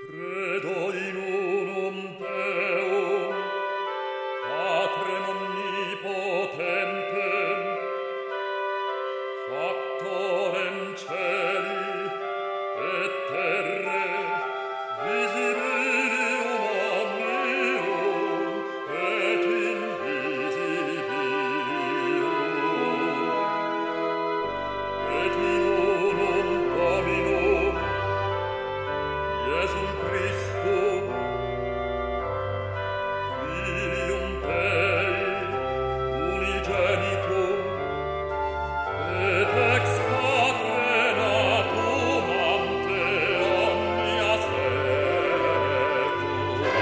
Credo in unum Deum, Patrem omnipotentem, Factorem celi et terre, visibilium omnium et invisibilium, et in unum Dominum, Iesum Christum, Filium Dei, unigenitum, et ex Patre natum ante omnia secula.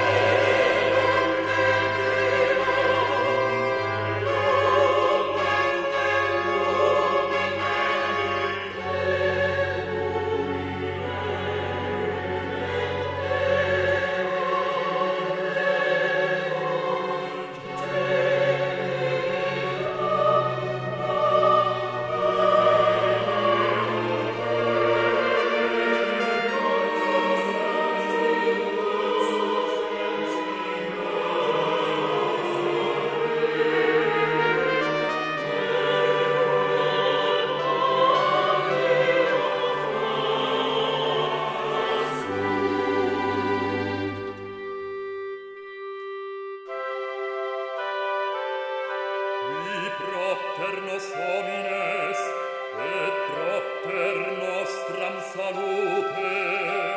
Qui propter nos homines et propter nostram salute